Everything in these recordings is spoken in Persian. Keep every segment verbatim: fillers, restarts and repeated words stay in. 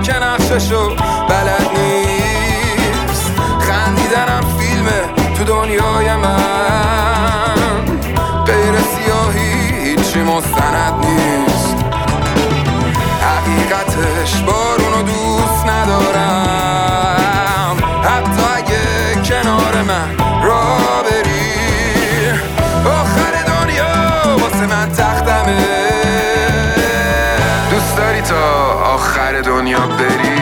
که نقششو بلد نیست. خندیدنم فیلمه تو دنیای من، غیر سیاهی هیچی مستند نیست. حقیقتش بارونو دوست ندارم، حتی اگه کنار من را بری. آخر دنیا واسه من تختمه، دوست داری تا آخر دنیا بری؟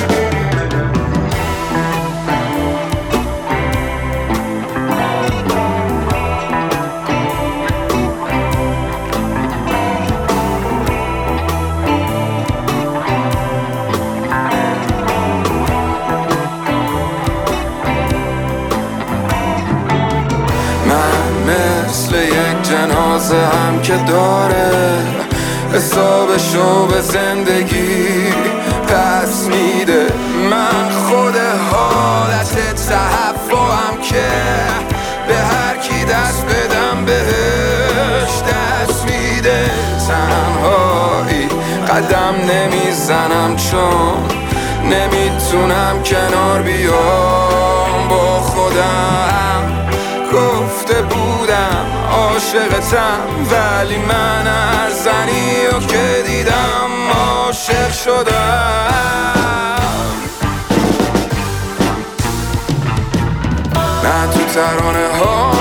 مثل یک جنازه هم که داره حسابشو به زندگی پس میده. من خود حالت تحفهم که به هر کی دست بدم بهش دست میده. تنهایی قدم نمیزنم چون نمیتونم کنار بیام با خودم. گفته بودم عاشقتم ولی من ارزنی و که دیدم عاشق شدم. نه تو ترانه ها